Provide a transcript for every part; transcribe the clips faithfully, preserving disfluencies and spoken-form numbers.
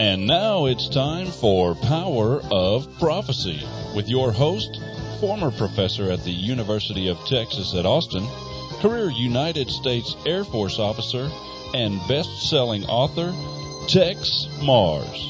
And now it's time for Power of Prophecy with your host, former professor at the University of Texas at Austin, career United States Air Force officer, and best-selling author, Tex Mars.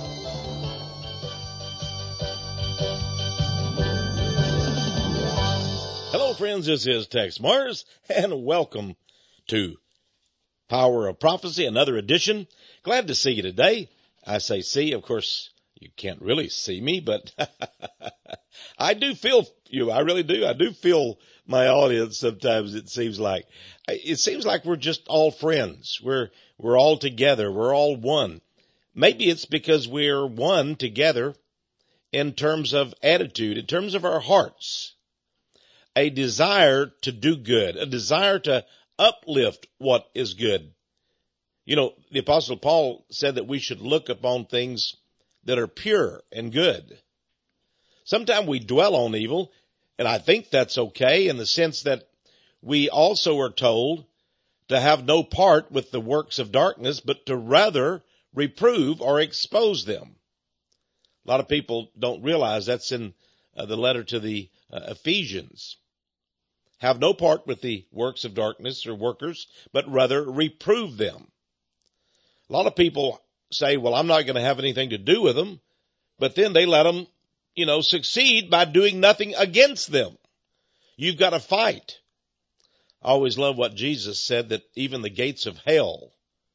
Hello, friends. This is Tex Mars, and welcome to Power of Prophecy, another edition. Glad to see you today. I say see, of course, you can't really see me, but I do feel you. I really do. I do feel my audience sometimes, it seems like. It seems like we're just all friends. We're, we're all together. We're all one. Maybe it's because we're one together in terms of attitude, in terms of our hearts. A desire to do good, a desire to uplift what is good. You know, the Apostle Paul said that we should look upon things that are pure and good. Sometimes we dwell on evil, and I think that's okay in the sense that we also are told to have no part with the works of darkness, but to rather reprove or expose them. A lot of people don't realize that's in uh, the letter to the uh, Ephesians. Have no part with the works of darkness or workers, but rather reprove them. A lot of people say, well, I'm not going to have anything to do with them, but then they let them, you know, succeed by doing nothing against them. You've got to fight. I always love what Jesus said, that even the gates of hell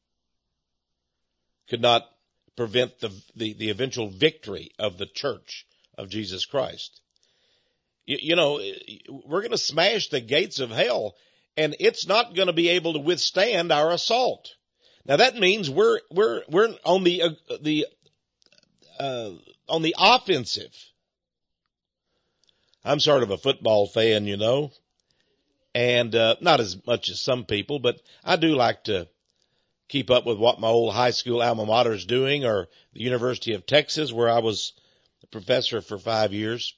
could not prevent the, the, the eventual victory of the church of Jesus Christ. You, you know, we're going to smash the gates of hell, and it's not going to be able to withstand our assault. Now that means we're we're we're on the uh, the uh, on the offensive. I'm sort of a football fan, you know, and uh, not as much as some people, but I do like to keep up with what my old high school alma mater is doing, or the University of Texas, where I was a professor for five years.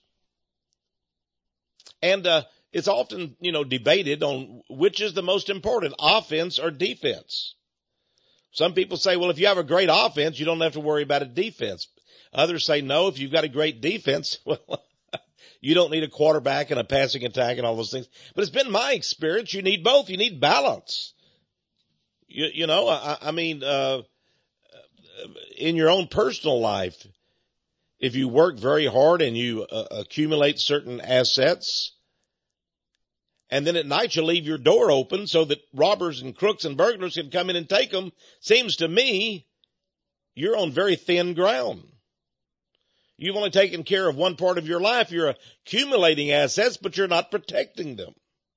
And uh, it's often, you know, debated on which is the most important, offense or defense. Some people say, well, if you have a great offense, you don't have to worry about a defense. Others say, no, if you've got a great defense, well, you don't need a quarterback and a passing attack and all those things. But it's been my experience, you need both. You need balance. You, you know, I, I mean, uh, in your own personal life, if you work very hard and you uh, accumulate certain assets, and then at night you leave your door open so that robbers and crooks and burglars can come in and take them, seems to me you're on very thin ground. You've only taken care of one part of your life. You're accumulating assets, but you're not protecting them.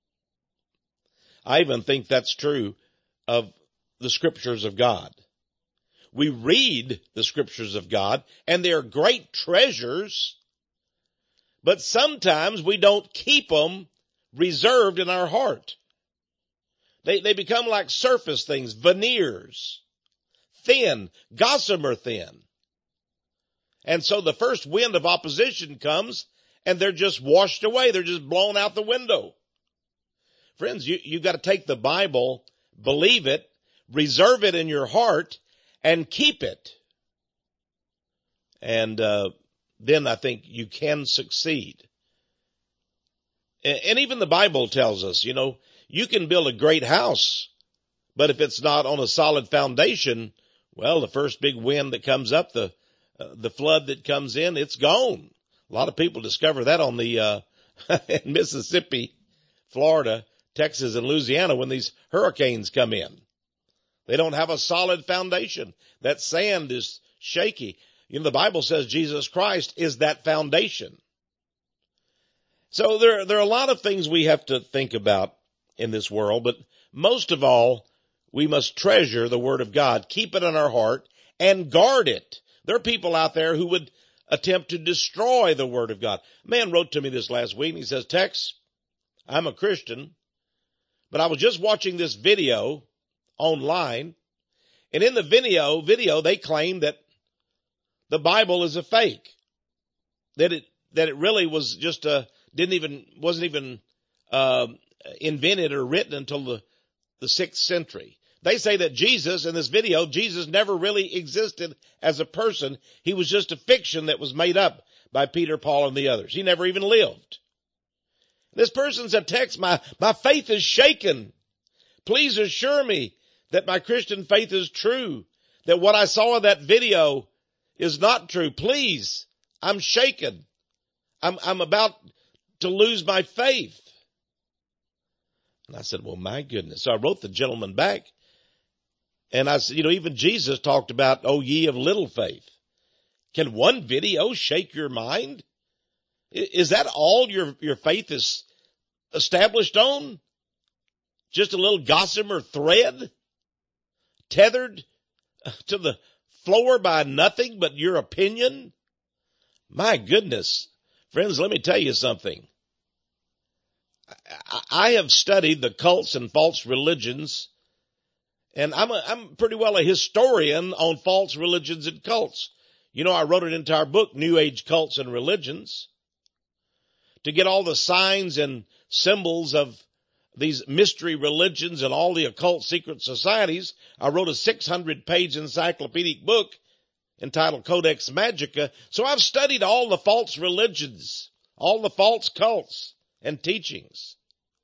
I even think that's true of the scriptures of God. We read the scriptures of God, and they're great treasures, but sometimes we don't keep them reserved in our heart. They, they become like surface things, veneers, thin, gossamer thin. And so the first wind of opposition comes, and they're just washed away. They're just blown out the window. Friends, you, you've got to take the Bible, believe it, reserve it in your heart, and keep it. And uh, then I think you can succeed. And even the Bible tells us, you know, you can build a great house, but if it's not on a solid foundation, well, the first big wind that comes up, the uh, the flood that comes in, it's gone. A lot of people discover that on the uh in Mississippi, Florida, Texas, and Louisiana when these hurricanes come in. They don't have a solid foundation. That sand is shaky. You know, the Bible says Jesus Christ is that foundation. So there, there are a lot of things we have to think about in this world, but most of all, we must treasure the Word of God, keep it in our heart, and guard it. There are people out there who would attempt to destroy the Word of God. A man wrote to me this last week, and he says, Tex, I'm a Christian, but I was just watching this video online, and in the video, video they claim that the Bible is a fake, that it that it really was just a didn't even wasn't even uh, invented or written until the the sixth century. They say that Jesus, in this video, Jesus never really existed as a person. He was just a fiction that was made up by Peter, Paul, and the others. He never even lived. This person said, text, my, my faith is shaken. Please assure me that my Christian faith is true, that what I saw in that video is not true. Please, I'm shaken. I'm, I'm about to lose my faith. And I said, well, my goodness. So I wrote the gentleman back. And I said, you know, even Jesus talked about, oh, ye of little faith. Can one video shake your mind? Is that all your, your faith is established on? Just a little gossamer thread tethered to the floor by nothing but your opinion? My goodness. Friends, let me tell you something. I have studied the cults and false religions, and I'm a, I'm pretty well a historian on false religions and cults. You know, I wrote an entire book, New Age Cults and Religions, to get all the signs and symbols of these mystery religions and all the occult secret societies. I wrote a six hundred page encyclopedic book entitled Codex Magica. So I've studied all the false religions, all the false cults and teachings.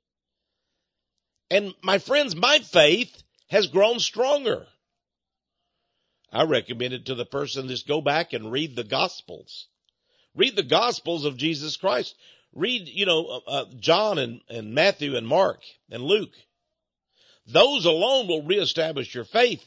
And my friends, my faith has grown stronger. I recommend it to the person, just go back and read the Gospels. Read the Gospels of Jesus Christ. Read, you know, uh, John and, and Matthew and Mark and Luke. Those alone will reestablish your faith.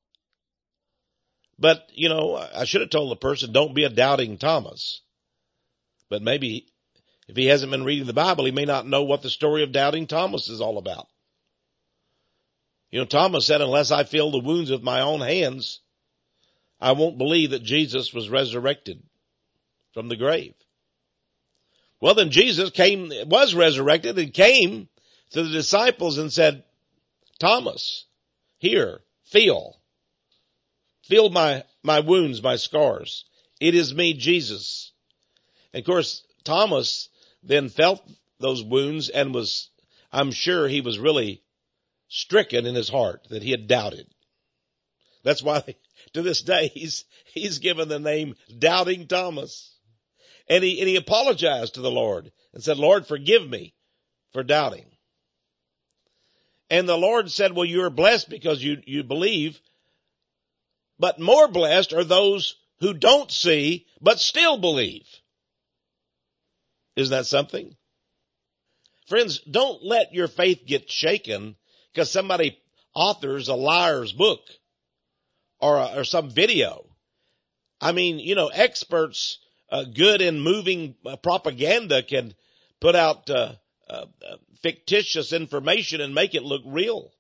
But, you know, I should have told the person, don't be a doubting Thomas. But maybe if he hasn't been reading the Bible, he may not know what the story of doubting Thomas is all about. You know, Thomas said, unless I feel the wounds with my own hands, I won't believe that Jesus was resurrected from the grave. Well, then Jesus came, was resurrected and came to the disciples and said, Thomas, here, feel. Feel my, my wounds, my scars. It is me, Jesus. And of course, Thomas then felt those wounds and was, I'm sure he was really stricken in his heart that he had doubted. That's why to this day he's, he's given the name Doubting Thomas. And he, and he apologized to the Lord and said, Lord, forgive me for doubting. And the Lord said, well, you are blessed because you, you believe, but more blessed are those who don't see, but still believe. Isn't that something? Friends, don't let your faith get shaken because somebody authors a liar's book or, a, or some video. I mean, you know, experts, uh, good in moving uh, propaganda can put out uh, uh, fictitious information and make it look real.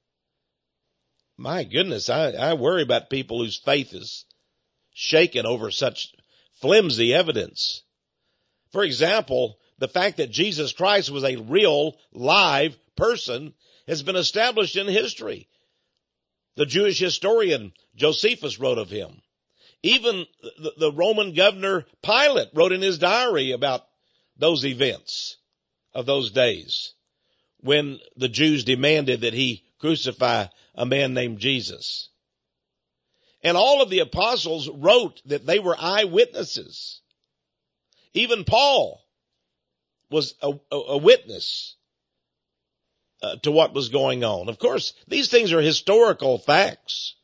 My goodness, I, I worry about people whose faith is shaken over such flimsy evidence. For example, the fact that Jesus Christ was a real, live person has been established in history. The Jewish historian Josephus wrote of him. Even the, the Roman governor Pilate wrote in his diary about those events of those days when the Jews demanded that he crucify a man named Jesus. And all of the apostles wrote that they were eyewitnesses. Even Paul was a, a, a witness uh, to what was going on. Of course, these things are historical facts.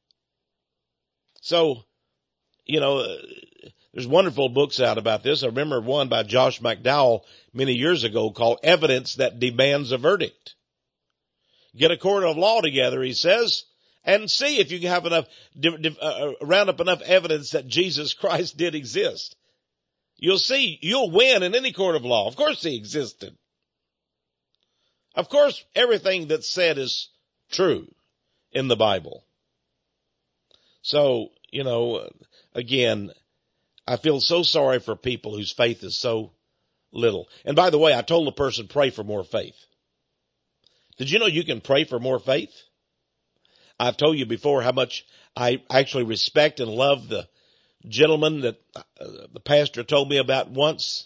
So, you know, uh, there's wonderful books out about this. I remember one by Josh McDowell many years ago called Evidence That Demands a Verdict. Get a court of law together, he says, and see if you can have enough, uh, round up enough evidence that Jesus Christ did exist. You'll see, you'll win in any court of law. Of course he existed. Of course everything that's said is true in the Bible. So, you know, again, I feel so sorry for people whose faith is so little. And by the way, I told the person, pray for more faith. Did you know you can pray for more faith? I've told you before how much I actually respect and love the gentleman that uh, the pastor told me about once,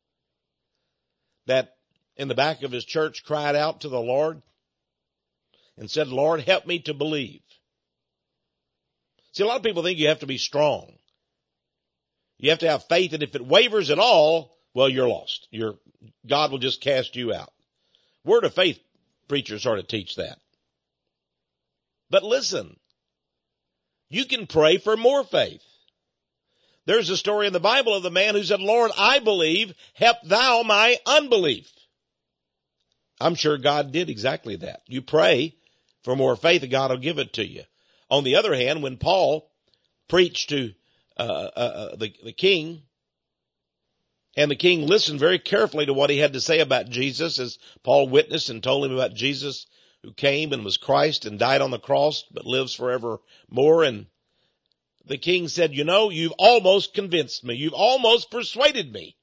that in the back of his church cried out to the Lord. and said, Lord, help me to believe. See, a lot of people think you have to be strong. You have to have faith, and if it wavers at all, well, you're lost. You're, God will just cast you out. Word of faith preachers are to teach that. But listen, you can pray for more faith. There's a story in the Bible of the man who said, Lord, I believe, help thou my unbelief. I'm sure God did exactly that. You pray for more faith and God will give it to you. On the other hand, when Paul preached to uh, uh, the, the king, and the king listened very carefully to what he had to say about Jesus, as Paul witnessed and told him about Jesus who came and was Christ and died on the cross, but lives forevermore. And the king said, you know, you've almost convinced me. You've almost persuaded me.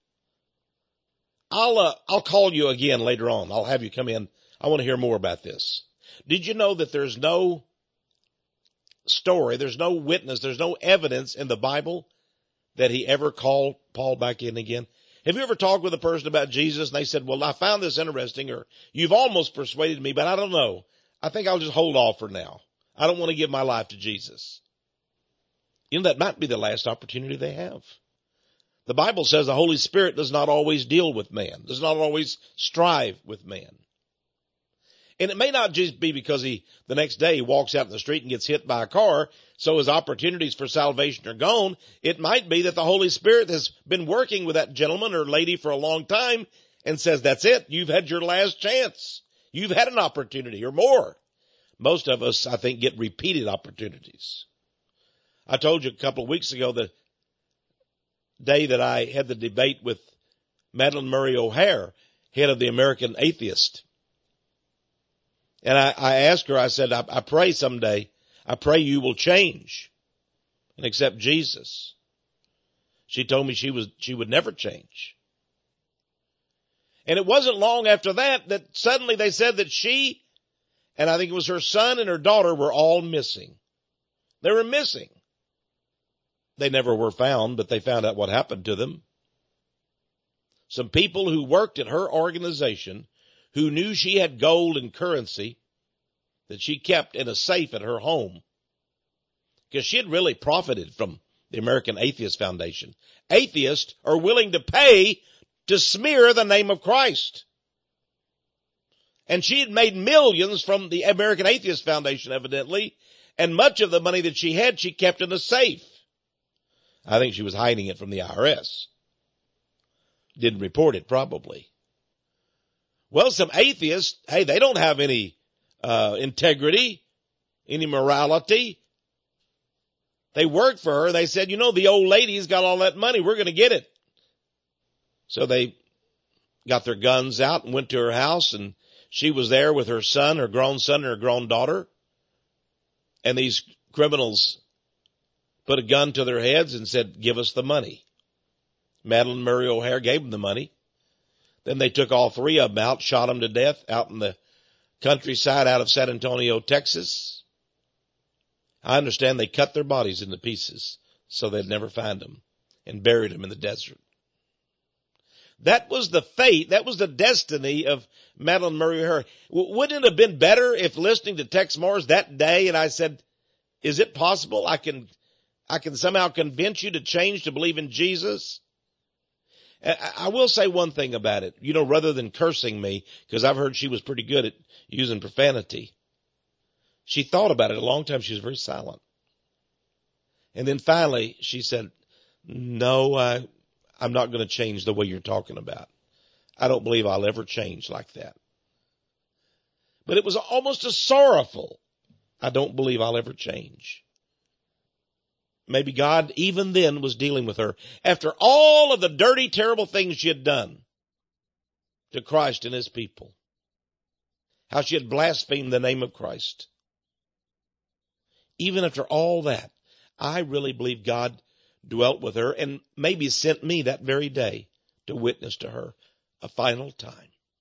I'll, uh, I'll call you again later on. I'll have you come in. I want to hear more about this. Did you know that there's no story, there's no witness, there's no evidence in the Bible that he ever called Paul back in again? Have you ever talked with a person about Jesus and they said, well, I found this interesting, or you've almost persuaded me, but I don't know. I think I'll just hold off for now. I don't want to give my life to Jesus. You know, that might be the last opportunity they have. The Bible says the Holy Spirit does not always deal with man, does not always strive with man. And it may not just be because he, the next day he walks out in the street and gets hit by a car, so his opportunities for salvation are gone. It might be that the Holy Spirit has been working with that gentleman or lady for a long time and says, that's it. You've had your last chance. You've had an opportunity or more. Most of us, I think, get repeated opportunities. I told you a couple of weeks ago the day that I had the debate with Madalyn Murray O'Hair, head of the American Atheist. And I, I asked her, I said, I, I pray someday, I pray you will change and accept Jesus. She told me she was, she would never change. And it wasn't long after that that suddenly they said that she, and I think it was her son and her daughter, were all missing. They were missing. They never were found, but they found out what happened to them. Some people who worked at her organization, who knew she had gold and currency that she kept in a safe at her home, because she had really profited from the American Atheist Foundation. Atheists are willing to pay to smear the name of Christ. And she had made millions from the American Atheist Foundation, evidently, and much of the money that she had, she kept in a safe. I think she was hiding it from the I R S. Didn't report it, probably. Well, some atheists, hey, they don't have any uh integrity, any morality. They worked for her. They said, you know, the old lady's got all that money. We're going to get it. So they got their guns out and went to her house, and she was there with her son, her grown son, and her grown daughter. And these criminals put a gun to their heads and said, give us the money. Madalyn Murray O'Hair gave them the money. Then they took all three of them out, shot them to death out in the countryside out of San Antonio, Texas. I understand they cut their bodies into pieces so they'd never find them and buried them in the desert. That was the fate, that was the destiny of Madalyn Murray O'Hair. Wouldn't it have been better if listening to Tex Morris that day and I said, is it possible I can, I can somehow convince you to change to believe in Jesus? I will say one thing about it, you know, rather than cursing me, because I've heard she was pretty good at using profanity. She thought about it a long time. She was very silent. And then finally she said, no, I, I'm not going to change the way you're talking about. I don't believe I'll ever change like that. But it was almost a sorrowful, I don't believe I'll ever change. Maybe God even then was dealing with her after all of the dirty, terrible things she had done to Christ and his people. How she had blasphemed the name of Christ. Even after all that, I really believe God dwelt with her and maybe sent me that very day to witness to her a final time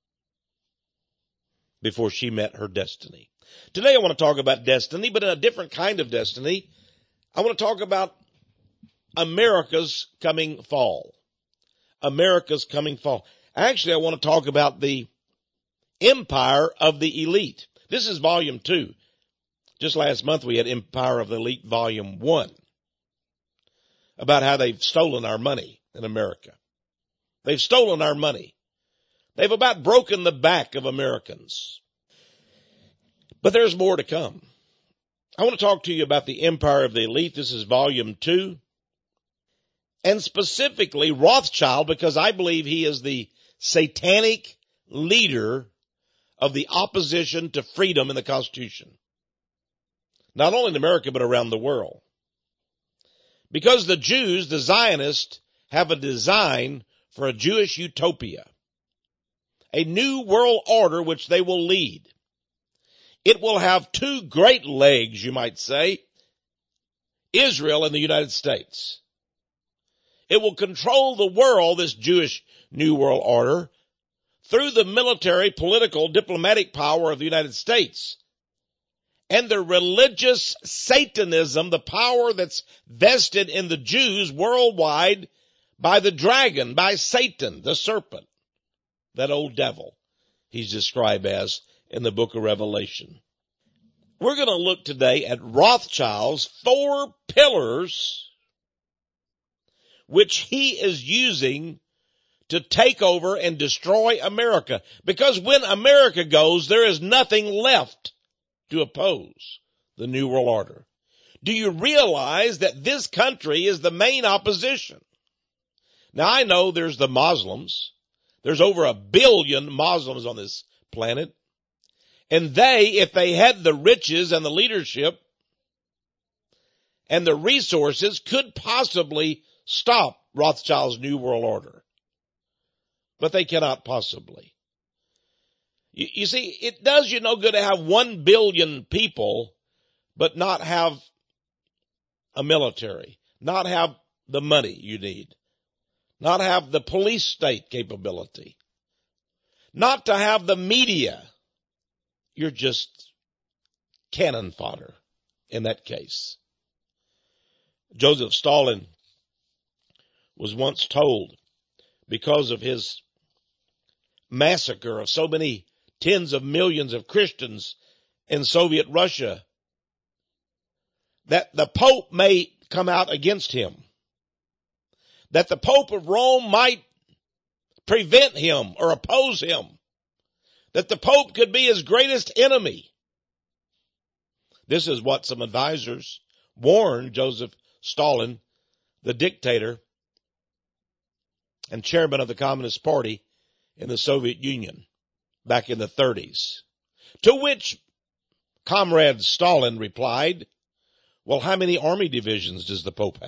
before she met her destiny. Today I want to talk about destiny, but in a different kind of destiny. I want to talk about America's coming fall. America's coming fall. Actually, I want to talk about the empire of the elite. This is volume two. Just last month we had Empire of the Elite volume one, about how they've stolen our money in America. They've stolen our money. They've about broken the back of Americans. But there's more to come. I want to talk to you about the Empire of the Elite. This is volume two. And specifically Rothschild, because I believe he is the satanic leader of the opposition to freedom in the Constitution. Not only in America, but around the world. Because the Jews, the Zionists, have a design for a Jewish utopia. A new world order which they will lead. It will have two great legs, you might say, Israel and the United States. It will control the world, this Jewish New World Order, through the military, political, diplomatic power of the United States. And the religious Satanism, the power that's vested in the Jews worldwide by the dragon, by Satan, the serpent, that old devil he's described as in the book of Revelation. We're going to look today at Rothschild's four pillars which he is using to take over and destroy America. Because when America goes, there is nothing left to oppose the New World Order. Do you realize that this country is the main opposition? Now, I know there's the Muslims. There's over a billion Muslims on this planet. And they, if they had the riches and the leadership and the resources, could possibly stop Rothschild's New World Order. But they cannot possibly. You, you see, it does you no good to have one billion people, but not have a military, not have the money you need, not have the police state capability, not to have the media. You're just cannon fodder in that case. Joseph Stalin was once told, because of his massacre of so many tens of millions of Christians in Soviet Russia, that the Pope may come out against him, that the Pope of Rome might prevent him or oppose him, that the Pope could be his greatest enemy. This is what some advisors warned Joseph Stalin, the dictator and chairman of the Communist Party in the Soviet Union back in the thirties. To which Comrade Stalin replied, well, how many army divisions does the Pope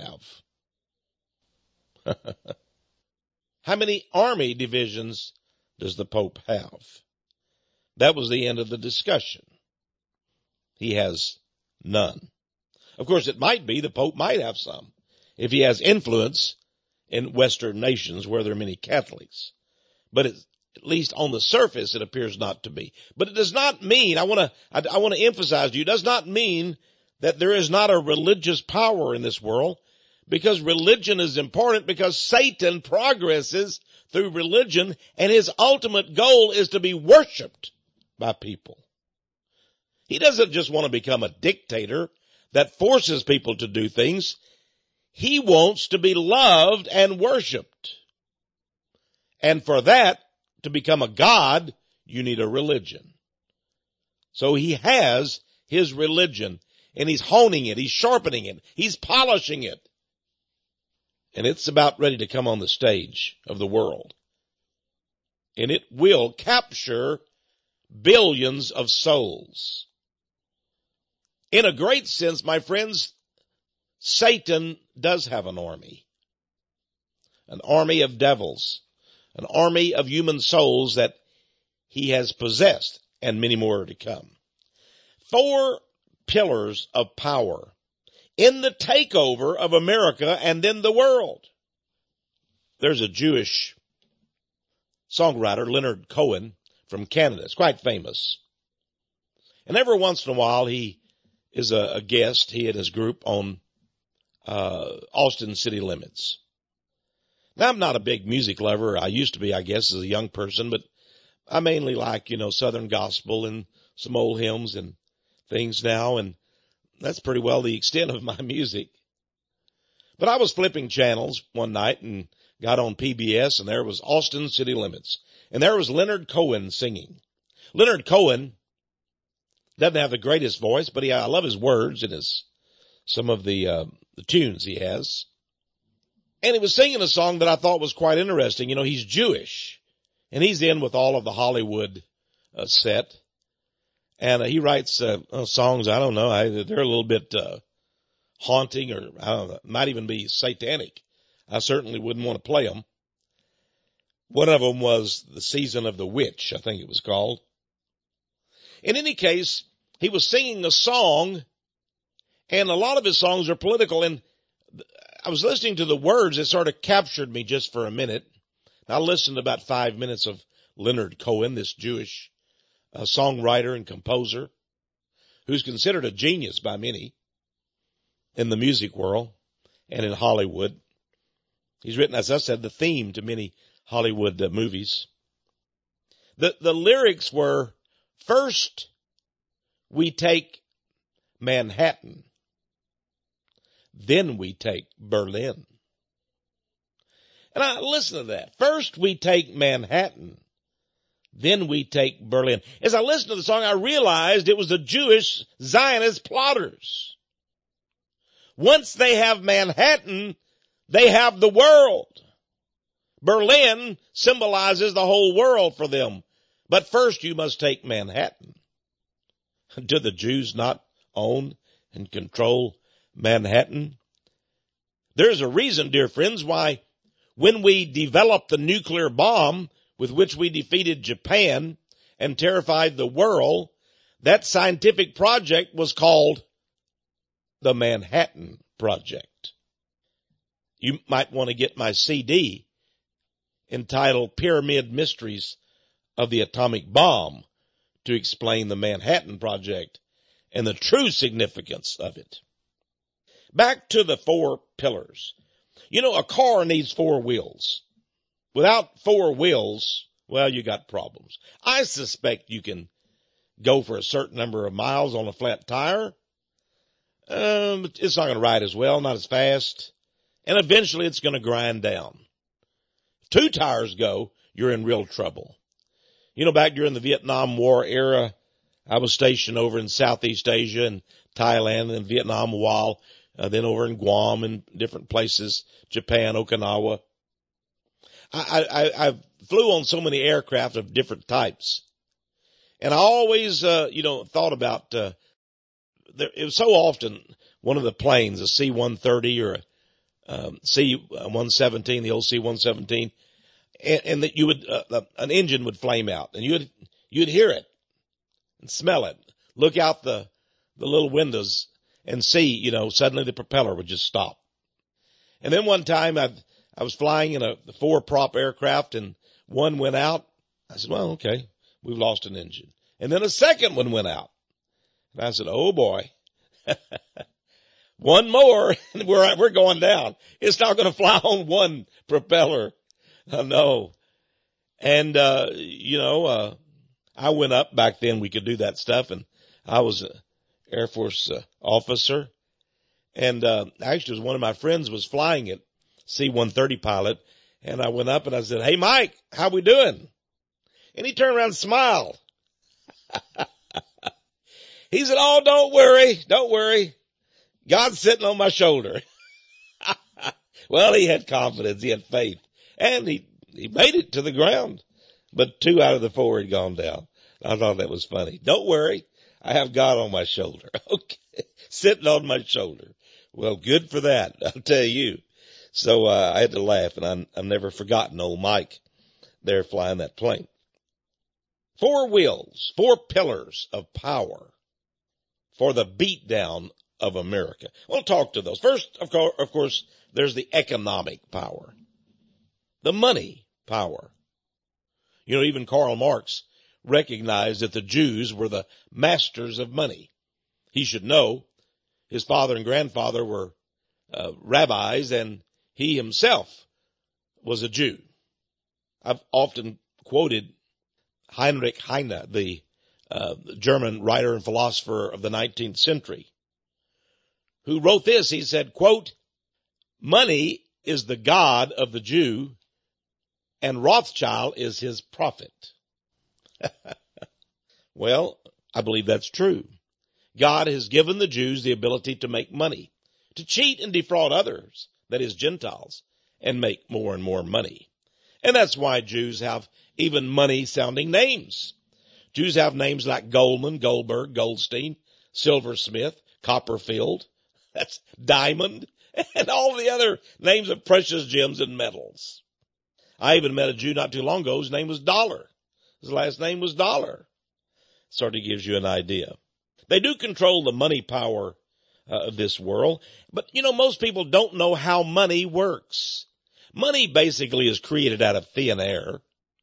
have? How many army divisions does the Pope have? That was the end of the discussion. He has none. Of course, it might be the Pope might have some if he has influence in Western nations where there are many Catholics. But it, at least on the surface, it appears not to be. But it does not mean, I want to, I, I want to emphasize to you, it does not mean that there is not a religious power in this world, because religion is important, because Satan progresses through religion and his ultimate goal is to be worshiped by people. He doesn't just want to become a dictator that forces people to do things. He wants to be loved and worshiped. And for that, to become a god, you need a religion. So he has his religion, and he's honing it, he's sharpening it, he's polishing it. And it's about ready to come on the stage of the world. And it will capture billions of souls. In a great sense, my friends, Satan does have an army. An army of devils. An army of human souls that he has possessed, and many more are to come. Four pillars of power in the takeover of America and then the world. There's a Jewish songwriter, Leonard Cohen, from Canada. It's quite famous. And every once in a while, he is a, a guest, he and his group, on uh Austin City Limits. Now, I'm not a big music lover. I used to be, I guess, as a young person, but I mainly like, you know, Southern gospel and some old hymns and things now, and that's pretty well the extent of my music. But I was flipping channels one night and got on P B S, and there was Austin City Limits, and there was Leonard Cohen singing. Leonard Cohen doesn't have the greatest voice, but he, I love his words and his, some of the, uh, the tunes he has. And he was singing a song that I thought was quite interesting. You know, he's Jewish, and he's in with all of the Hollywood uh, set. And uh, he writes uh, uh, songs, I don't know, I, they're a little bit uh, haunting, or I don't know, might even be satanic. I certainly wouldn't want to play them. One of them was The Season of the Witch, I think it was called. In any case, he was singing a song, and a lot of his songs are political, and I was listening to the words. It sort of captured me just for a minute. I listened to about five minutes of Leonard Cohen, this Jewish uh, songwriter and composer, who's considered a genius by many in the music world and in Hollywood. He's written, as I said, the theme to many Hollywood uh, movies. The, the lyrics were, first we take Manhattan, then we take Berlin. And I listen to that. First we take Manhattan, then we take Berlin. As I listened to the song, I realized it was the Jewish Zionist plotters. Once they have Manhattan, they have the world. Berlin symbolizes the whole world for them. But first you must take Manhattan. Do the Jews not own and control Manhattan? There's a reason, dear friends, why when we developed the nuclear bomb with which we defeated Japan and terrified the world, that scientific project was called the Manhattan Project. You might want to get my C D entitled Pyramid Mysteries of the Atomic Bomb to explain the Manhattan Project and the true significance of it. Back to the four pillars. You know, a car needs four wheels. Without four wheels, well, you got problems. I suspect you can go for a certain number of miles on a flat tire. Um, it's not going to ride as well, not as fast. And eventually it's going to grind down. If two tires go, you're in real trouble. You know, back during the Vietnam War era, I was stationed over in Southeast Asia and Thailand and Vietnam a while, uh, then over in Guam and different places, Japan, Okinawa. I, I, I flew on so many aircraft of different types. And I always, uh, you know, thought about, uh, there, it was so often one of the planes, a C one thirty or a um, C one seventeen, the old C one seventeen, and, and that you would, uh, an engine would flame out, and you'd, you'd hear it and smell it. Look out the, the little windows and see, you know, suddenly the propeller would just stop. And then one time I, I was flying in a four prop aircraft and one went out. I said, well, okay, we've lost an engine. And then a second one went out. And I said, oh boy, one more and we're, we're going down. It's not going to fly on one propeller. Uh, no. And, uh, you know, uh, I went up back then. We could do that stuff. And I was an Air Force uh, officer. And, uh, actually one of my friends was flying it, C one thirty pilot. And I went up and I said, hey, Mike, how we doing? And he turned around and smiled. He said, oh, don't worry. Don't worry. God's sitting on my shoulder. Well, he had confidence. He had faith. And he, he made it to the ground. But two out of the four had gone down. I thought that was funny. Don't worry. I have God on my shoulder. Okay. Sitting on my shoulder. Well, good for that. I'll tell you. So, uh, I had to laugh, and I'm, I've never forgotten old Mike there flying that plane. Four wheels, four pillars of power for the beatdown of America. We'll talk to those. First, of course, of course, there's the economic power, the money power. You know, even Karl Marx recognized that the Jews were the masters of money. He should know his father and grandfather were uh, rabbis, and he himself was a Jew. I've often quoted Heinrich Heine, the uh, German writer and philosopher of the nineteenth century, who wrote this. He said, quote, "Money is the god of the Jew, and Rothschild is his prophet." Well, I believe that's true. God has given the Jews the ability to make money, to cheat and defraud others, that is, Gentiles, and make more and more money. And that's why Jews have even money-sounding names. Jews have names like Goldman, Goldberg, Goldstein, Silversmith, Copperfield, that's Diamond, and all the other names of precious gems and metals. I even met a Jew not too long ago whose name was Dollar. His last name was Dollar. Sort of gives you an idea. They do control the money power uh, of this world, but you know, most people don't know how money works. Money basically is created out of thin air.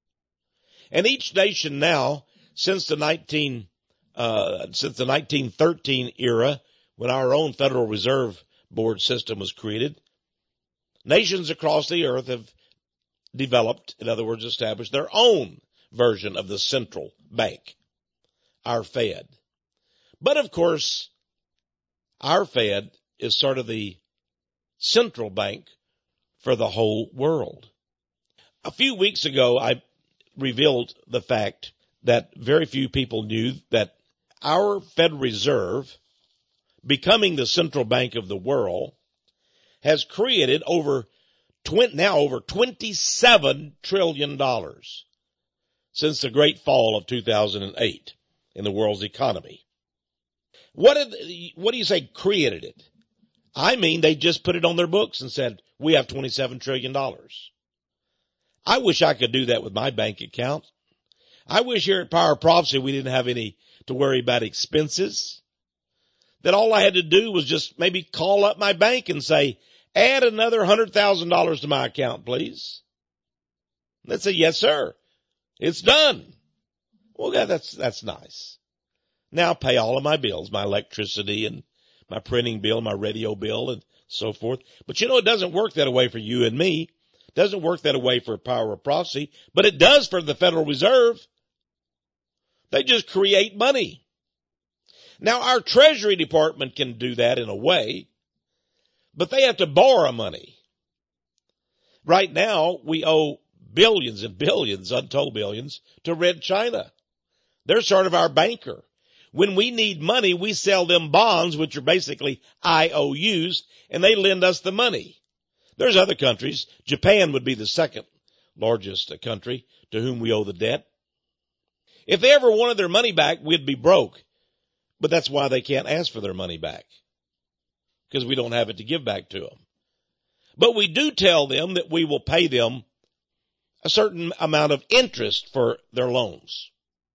And each nation now, since the nineteen, uh, since the nineteen thirteen era, when our own Federal Reserve Board system was created, nations across the earth have developed, in other words, established their own version of the central bank, our Fed. But of course, our Fed is sort of the central bank for the whole world. A few weeks ago, I revealed the fact that very few people knew that our Federal Reserve, becoming the central bank of the world, has created over twenty, now over twenty-seven trillion dollars since the great fall of two thousand eight in the world's economy. What did, what do you say created it? I mean, they just put it on their books and said, we have twenty-seven trillion dollars. I wish I could do that with my bank account. I wish here at Power of Prophecy we didn't have any to worry about expenses. That all I had to do was just maybe call up my bank and say, add another one hundred thousand dollars to my account, please. They'd say, yes, sir. It's done. Well, yeah, that's, that's nice. Now pay all of my bills, my electricity and my printing bill, my radio bill and so forth. But you know, it doesn't work that way for you and me. It doesn't work that way for Power of Prophecy, but it does for the Federal Reserve. They just create money. Now our Treasury Department can do that in a way, but they have to borrow money. Right now, we owe billions and billions, untold billions, to Red China. They're sort of our banker. When we need money, we sell them bonds, which are basically I O Us, and they lend us the money. There's other countries. Japan would be the second largest country to whom we owe the debt. If they ever wanted their money back, we'd be broke. But that's why they can't ask for their money back, because we don't have it to give back to them. But we do tell them that we will pay them a certain amount of interest for their loans.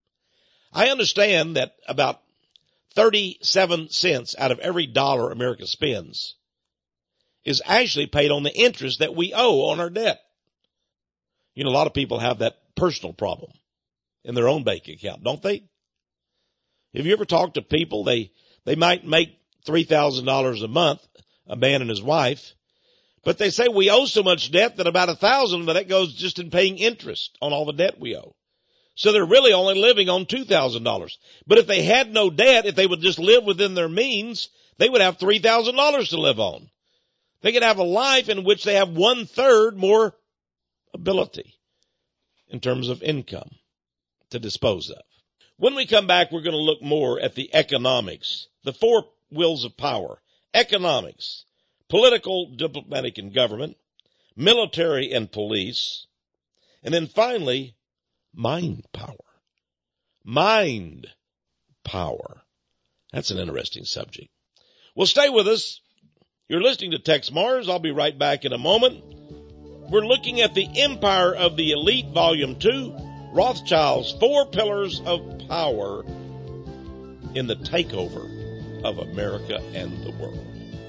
I understand that about thirty-seven cents out of every dollar America spends is actually paid on the interest that we owe on our debt. You know, a lot of people have that personal problem in their own bank account, don't they? Have you ever talked to people, they, they might make three thousand dollars a month, a man and his wife, but they say we owe so much debt that about a thousand of that goes just in paying interest on all the debt we owe. So they're really only living on two thousand dollars. But if they had no debt, if they would just live within their means, they would have three thousand dollars to live on. They could have a life in which they have one third more ability in terms of income to dispose of. When we come back, we're going to look more at the economics, the four wills of power: economics, political, diplomatic, and government, military, and police, and then finally, mind power. Mind power. That's an interesting subject. Well, stay with us. You're listening to Tex Mars. I'll be right back in a moment. We're looking at the Empire of the Elite, Volume two, Rothschild's Four Pillars of Power in the Takeover of America and the World.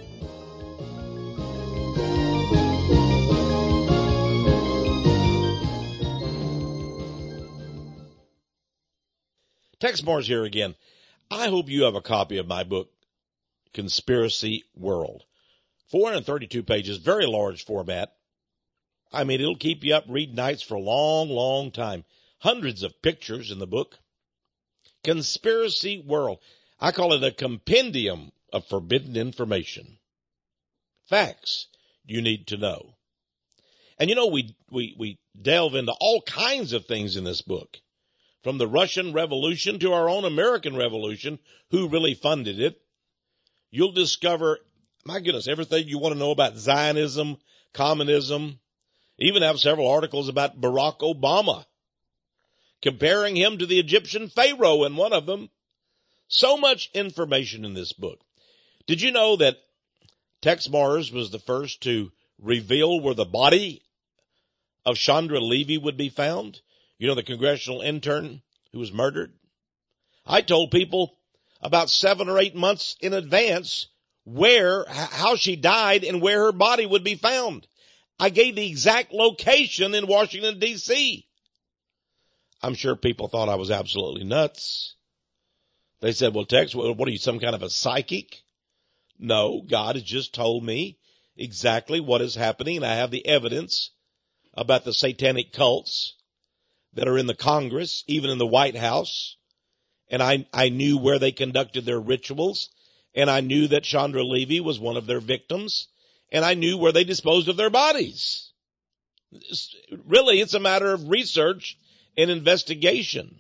Tex Mars here again. I hope you have a copy of my book, Conspiracy World. four hundred thirty-two pages, very large format. I mean, it'll keep you up reading nights for a long, long time. Hundreds of pictures in the book. conspiracy world. I call it a compendium of forbidden information. Facts you need to know. And you know, we, we, we delve into all kinds of things in this book. From the Russian Revolution to our own American Revolution, who really funded it. You'll discover, my goodness, everything you want to know about Zionism, communism. Even have several articles about Barack Obama, comparing him to the Egyptian Pharaoh in one of them. So much information in this book. Did you know that Tex Mars was the first to reveal where the body of Chandra Levy would be found? You know, the congressional intern who was murdered? I told people about seven or eight months in advance where, how she died and where her body would be found. I gave the exact location in Washington, D C I'm sure people thought I was absolutely nuts. They said, well, Tex, what are you, some kind of a psychic? No, God has just told me exactly what is happening, and I have the evidence about the satanic cults that are in the Congress, even in the White House. And I, I knew where they conducted their rituals, and I knew that Chandra Levy was one of their victims, and I knew where they disposed of their bodies. It's, really, it's a matter of research and investigation.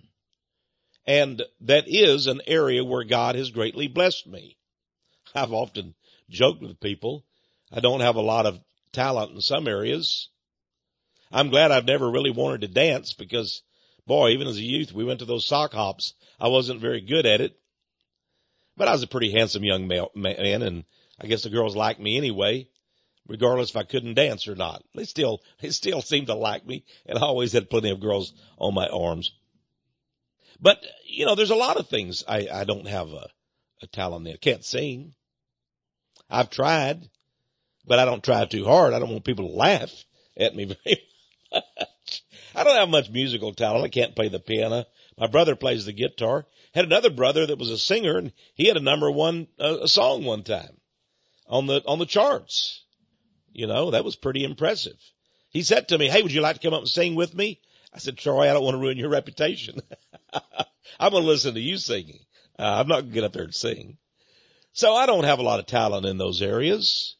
And that is an area where God has greatly blessed me. I've often joked with people, I don't have a lot of talent in some areas. I'm glad I've never really wanted to dance because, boy, even as a youth, we went to those sock hops. I wasn't very good at it. But I was a pretty handsome young male, man, and I guess the girls liked me anyway, regardless if I couldn't dance or not. They still, they still seemed to like me, and I always had plenty of girls on my arms. But, you know, there's a lot of things I, I don't have a, a talent in. I can't sing. I've tried, but I don't try too hard. I don't want people to laugh at me very much. I don't have much musical talent. I can't play the piano. My brother plays the guitar. Had another brother that was a singer, and he had a number one uh, a song one time on the on the charts. You know, that was pretty impressive. He said to me, hey, would you like to come up and sing with me? I said, Troy, I don't want to ruin your reputation. I'm going to listen to you singing. Uh, I'm not going to get up there and sing. So I don't have a lot of talent in those areas.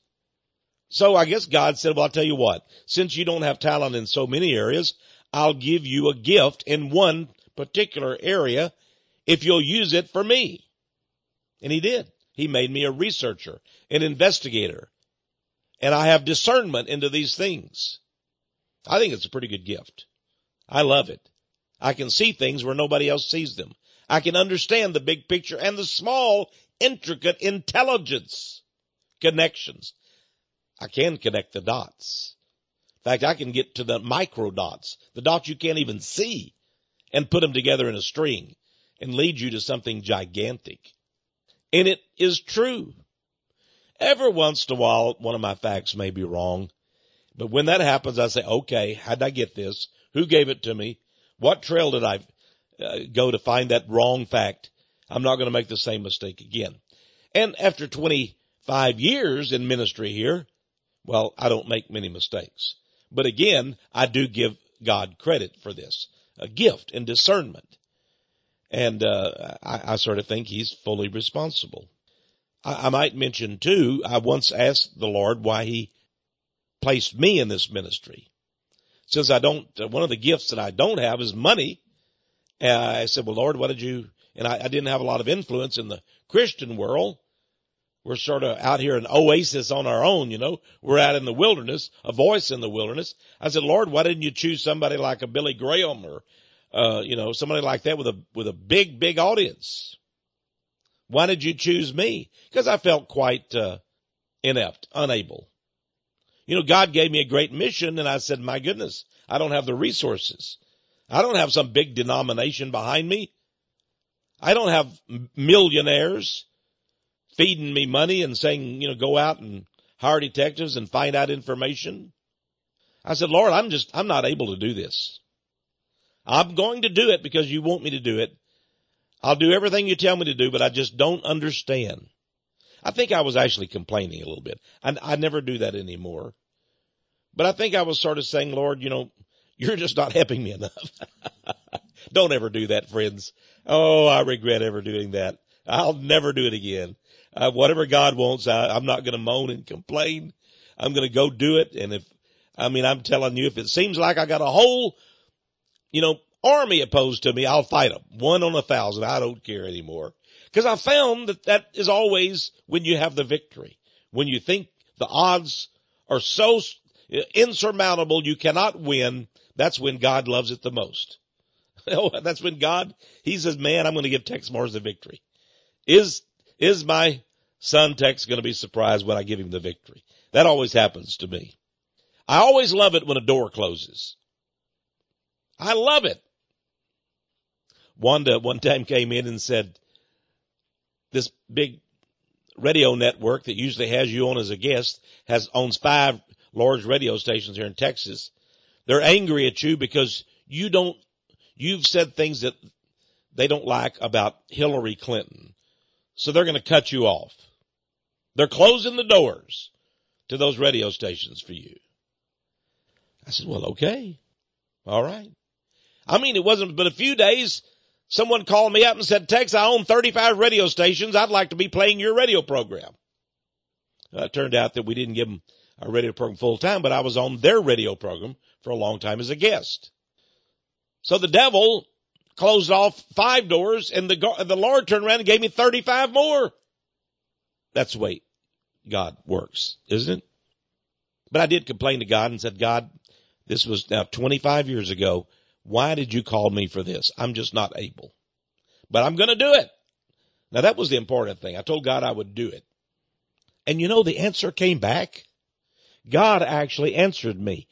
So I guess God said, well, I'll tell you what, since you don't have talent in so many areas, I'll give you a gift in one particular area if you'll use it for me. And he did. He made me a researcher, an investigator, and I have discernment into these things. I think it's a pretty good gift. I love it. I can see things where nobody else sees them. I can understand the big picture and the small, intricate intelligence connections. I can connect the dots. In fact, I can get to the micro dots, the dots you can't even see, and put them together in a string and lead you to something gigantic. And it is true. Every once in a while, one of my facts may be wrong. But when that happens, I say, okay, how did I get this? Who gave it to me? What trail did I uh, go to find that wrong fact? I'm not going to make the same mistake again. And after twenty-five years in ministry here, well, I don't make many mistakes. But again, I do give God credit for this, a gift and discernment. And uh, I, I sort of think he's fully responsible. I, I might mention, too, I once asked the Lord why he placed me in this ministry. Since I don't, uh, one of the gifts that I don't have is money. Uh, I said, well, Lord, what did you, and I, I didn't have a lot of influence in the Christian world. We're sort of out here an oasis on our own, you know. We're out in the wilderness, a voice in the wilderness. I said, Lord, why didn't you choose somebody like a Billy Graham or, uh, you know, somebody like that with a, with a big, big audience? Why did you choose me? Because I felt quite, uh, inept, unable. You know, God gave me a great mission, and I said, my goodness, I don't have the resources. I don't have some big denomination behind me. I don't have millionaires feeding me money and saying, you know, go out and hire detectives and find out information. I said, Lord, I'm just, I'm not able to do this. I'm going to do it because you want me to do it. I'll do everything you tell me to do, but I just don't understand. I think I was actually complaining a little bit. I, I never do that anymore. But I think I was sort of saying, Lord, you know, you're just not helping me enough. Don't ever do that, friends. Oh, I regret ever doing that. I'll never do it again. Uh, whatever God wants, I, I'm not going to moan and complain. I'm going to go do it. And if, I mean, I'm telling you, if it seems like I got a whole, you know, army opposed to me, I'll fight them. One on a thousand. I don't care anymore. Because I found that that is always when you have the victory. When you think the odds are so insurmountable you cannot win, that's when God loves it the most. That's when God, he says, man, I'm going to give Tex Mars the victory. Is, is my son Tex going to be surprised when I give him the victory? That always happens to me. I always love it when a door closes. I love it. Wanda one time came in and said, this big radio network that usually has you on as a guest has owns five large radio stations here in Texas. They're angry at you because you don't, you've said things that they don't like about Hillary Clinton. So they're going to cut you off. They're closing the doors to those radio stations for you. I said, well, okay. All right. I mean, it wasn't but a few days. Someone called me up and said, Tex, I own thirty-five radio stations. I'd like to be playing your radio program. Uh, it turned out that we didn't give them our radio program full time, but I was on their radio program for a long time as a guest. So the devil closed off five doors, and the, the Lord turned around and gave me thirty-five more. That's the way God works, isn't it? But I did complain to God and said, God, this was now twenty-five years ago. Why did you call me for this? I'm just not able. But I'm going to do it. Now, that was the important thing. I told God I would do it. And you know, the answer came back. God actually answered me.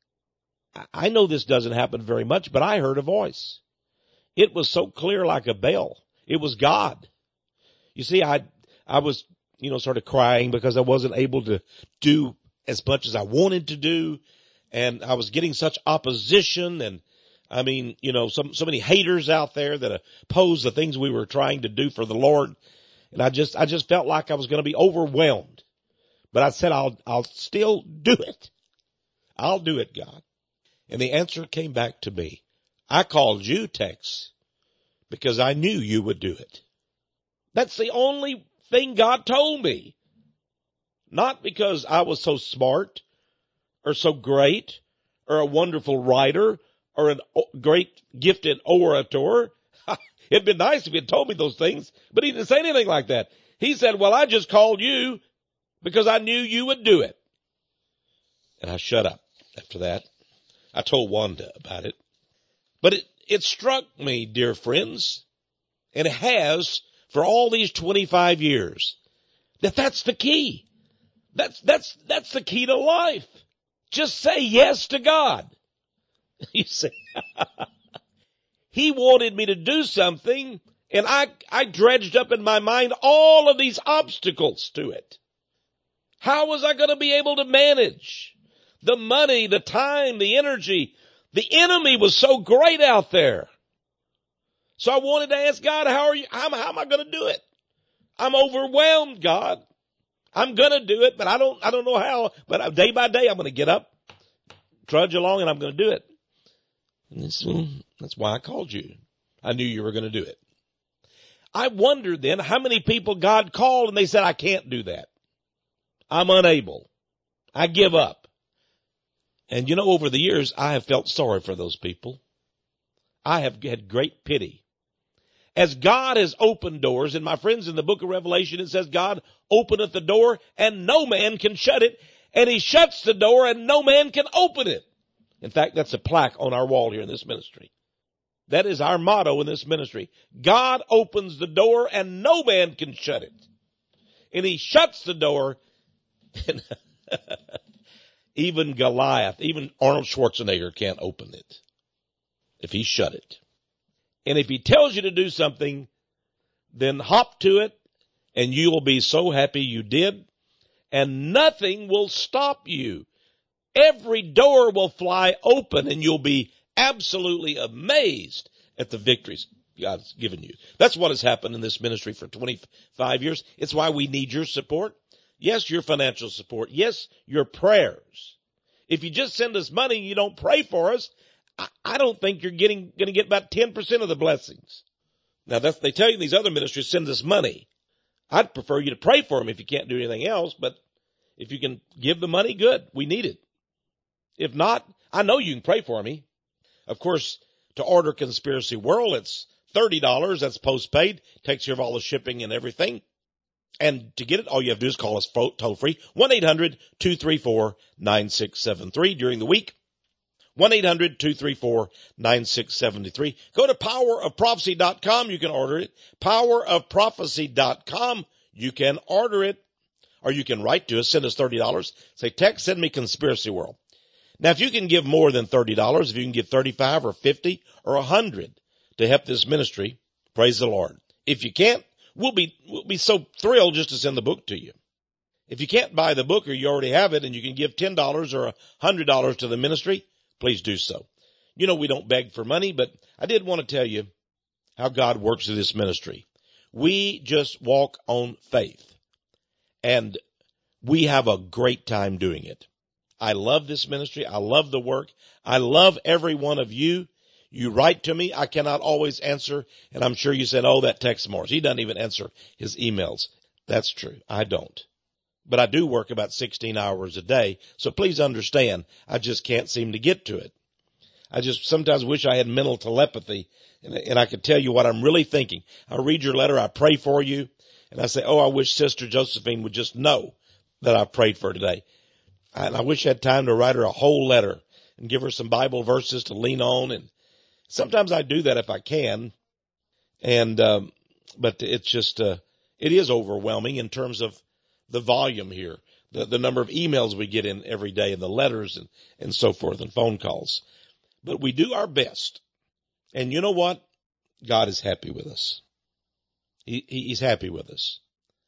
I know this doesn't happen very much, but I heard a voice. It was so clear like a bell. It was God. You see, I, I was, you know, sort of crying because I wasn't able to do as much as I wanted to do. And I was getting such opposition, and I mean, you know, some, so many haters out there that oppose the things we were trying to do for the Lord. And I just, I just felt like I was going to be overwhelmed. But I said, I'll, I'll still do it. I'll do it, God. And the answer came back to me. I called you, Tex, because I knew you would do it. That's the only thing God told me. Not because I was so smart or so great or a wonderful writer or a great gifted orator. It'd been nice if he had told me those things, but he didn't say anything like that. He said, well, I just called you because I knew you would do it. And I shut up after that. I told Wanda about it. But it, it struck me, dear friends, and it has for all these twenty-five years, that that's the key. That's, that's, that's the key to life. Just say yes to God. You see, he wanted me to do something, and I, I dredged up in my mind all of these obstacles to it. How was I going to be able to manage the money, the time, the energy? The enemy was so great out there. So I wanted to ask God, how are you, how, how am I going to do it? I'm overwhelmed, God. I'm going to do it, but I don't, I don't know how, but day by day I'm going to get up, trudge along, and I'm going to do it. And this, that's why I called you. I knew you were going to do it. I wondered then how many people God called and they said, I can't do that. I'm unable. I give up. And you know, over the years, I have felt sorry for those people. I have had great pity. As God has opened doors, and my friends, in the book of Revelation, it says God openeth the door and no man can shut it, and he shuts the door and no man can open it. In fact, that's a plaque on our wall here in this ministry. That is our motto in this ministry. God opens the door and no man can shut it. And he shuts the door. And even Goliath, even Arnold Schwarzenegger can't open it if he shut it. And if he tells you to do something, then hop to it and you will be so happy you did. And nothing will stop you. Every door will fly open and you'll be absolutely amazed at the victories God's given you. That's what has happened in this ministry for twenty-five years. It's why we need your support. Yes, your financial support. Yes, your prayers. If you just send us money and you don't pray for us, I, I don't think you're getting going to get about ten percent of the blessings. Now, that's, they tell you in these other ministries, send us money. I'd prefer you to pray for them if you can't do anything else, but if you can give the money, good. We need it. If not, I know you can pray for me. Of course, to order Conspiracy World, it's thirty dollars. That's postpaid. Takes care of all the shipping and everything. And to get it, all you have to do is call us toll free, one eight hundred two three four nine six seven three during the week. one eight hundred two three four nine six seven three. Go to power of prophecy dot com. You can order it. power of prophecy dot com. You can order it. Or you can write to us. Send us thirty dollars. Say, text, send me Conspiracy World. Now, if you can give more than thirty dollars, if you can give thirty-five or fifty or one hundred to help this ministry, praise the Lord. If you can't, we'll be, we'll be so thrilled just to send the book to you. If you can't buy the book or you already have it and you can give ten dollars or one hundred dollars to the ministry, please do so. You know, we don't beg for money, but I did want to tell you how God works in this ministry. We just walk on faith, and we have a great time doing it. I love this ministry. I love the work. I love every one of you. You write to me. I cannot always answer, and I'm sure you said, oh, that text Morris. He doesn't even answer his emails. That's true. I don't. But I do work about sixteen hours a day, so please understand, I just can't seem to get to it. I just sometimes wish I had mental telepathy, and, and I could tell you what I'm really thinking. I read your letter, I pray for you, and I say, oh, I wish Sister Josephine would just know that I prayed for her today. And I wish I had time to write her a whole letter and give her some Bible verses to lean on, and sometimes I do that if I can, and um, but it's just, uh, it is overwhelming in terms of the volume here, the, the number of emails we get in every day and the letters and, and so forth and phone calls. But we do our best. And you know what? God is happy with us. He, he's happy with us.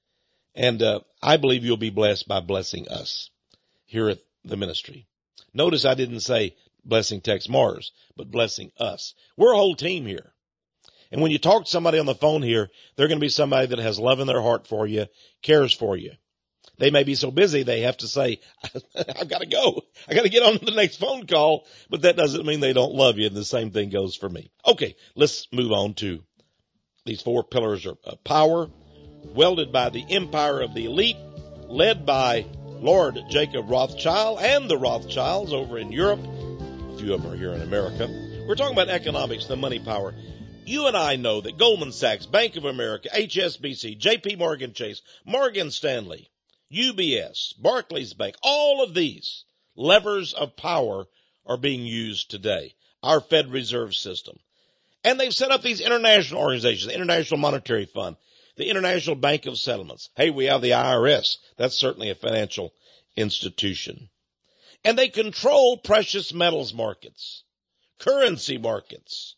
And uh, I believe you'll be blessed by blessing us here at the ministry. Notice I didn't say blessing Tex Mars, but blessing us. We're a whole team here. And when you talk to somebody on the phone here, they're going to be somebody that has love in their heart for you, cares for you. They may be so busy they have to say, I've got to go. I got to get on to the next phone call, but that doesn't mean they don't love you. And the same thing goes for me. Okay, let's move on to these four pillars of power, welded by the empire of the elite, led by Lord Jacob Rothschild and the Rothschilds over in Europe. A few of them are here in America. We're talking about economics, the money power. You and I know that Goldman Sachs, Bank of America, H S B C, J P Morgan Chase, Morgan Stanley, U B S, Barclays Bank, all of these levers of power are being used today. Our Fed Reserve System. And they've set up these international organizations, the International Monetary Fund, the International Bank of Settlements. Hey, we have the I R S. That's certainly a financial institution. And they control precious metals markets, currency markets,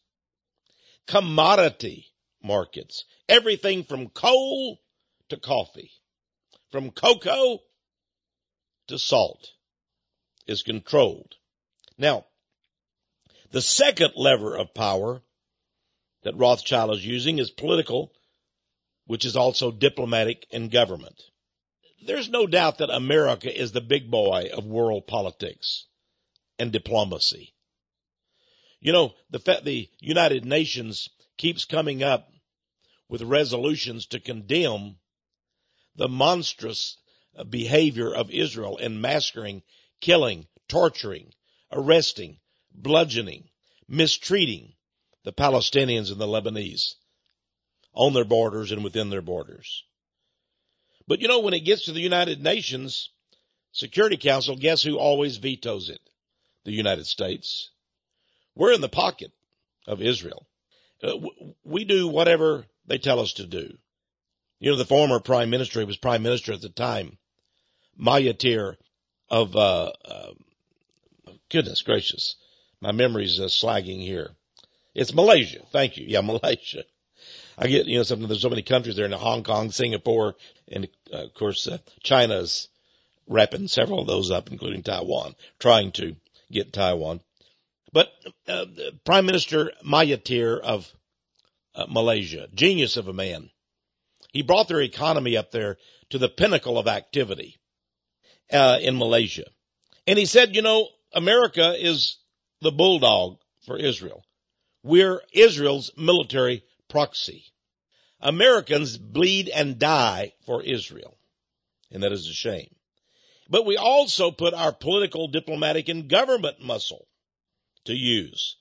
commodity markets, everything from coal to coffee, from cocoa to salt is controlled. Now, the second lever of power that Rothschild is using is political, which is also diplomatic and government. There's no doubt that America is the big boy of world politics and diplomacy. You know, the, the United Nations keeps coming up with resolutions to condemn the monstrous behavior of Israel in massacring, killing, torturing, arresting, bludgeoning, mistreating the Palestinians and the Lebanese on their borders and within their borders. But you know, when it gets to the United Nations Security Council, guess who always vetoes it? The United States. We're in the pocket of Israel. Uh, we do whatever they tell us to do. You know, the former prime minister, he was prime minister at the time, Mahathir of, uh, uh, goodness gracious, my memory's uh, slagging here. It's Malaysia. Thank you. Yeah, Malaysia. I get, you know, something, there's so many countries there in Hong Kong, Singapore, and uh, of course, uh, China's wrapping several of those up, including Taiwan, trying to get Taiwan. But uh, Prime Minister Mahathir of uh, Malaysia, genius of a man, he brought their economy up there to the pinnacle of activity uh, in Malaysia. And he said, you know, America is the bulldog for Israel. We're Israel's military proxy. Americans bleed and die for Israel, and that is a shame. But we also put our political, diplomatic, and government muscle to use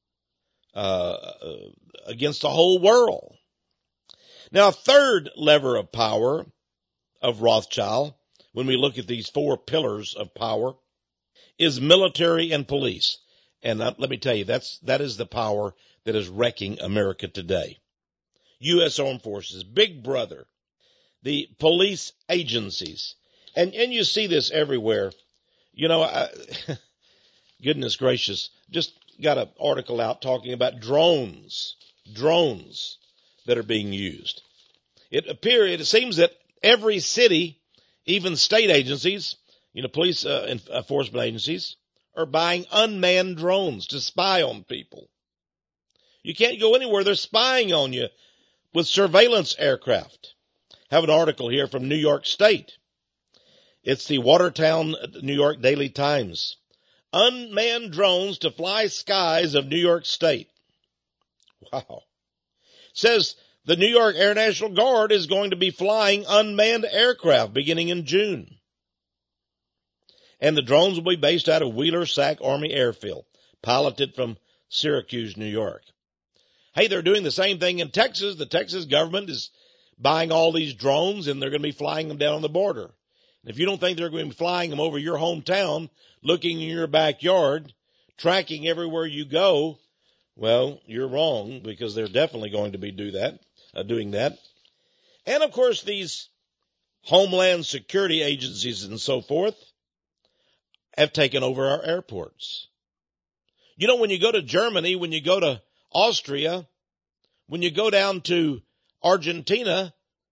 uh, against the whole world. Now, a third lever of power of Rothschild, when we look at these four pillars of power, is military and police. And let me tell you, that's, that is the power that is wrecking America today. U S Armed Forces, Big Brother, the police agencies. And, and you see this everywhere. You know, I, goodness gracious, just got an article out talking about drones, drones that are being used. It appears, it seems that every city, even state agencies, you know, police uh, enforcement agencies, are buying unmanned drones to spy on people. You can't go anywhere. They're spying on you with surveillance aircraft. I have an article here from New York State. It's the Watertown, New York Daily Times. Unmanned drones to fly skies of New York State. Wow. Says the New York Air National Guard is going to be flying unmanned aircraft beginning in June. And the drones will be based out of Wheeler-Sac Army Airfield, piloted from Syracuse, New York. Hey, they're doing the same thing in Texas. The Texas government is buying all these drones, and they're going to be flying them down on the border. And if you don't think they're going to be flying them over your hometown, looking in your backyard, tracking everywhere you go, well, you're wrong, because they're definitely going to be do that, uh, doing that. And, of course, these Homeland Security agencies and so forth have taken over our airports. You know, when you go to Germany, when you go to Austria, when you go down to Argentina,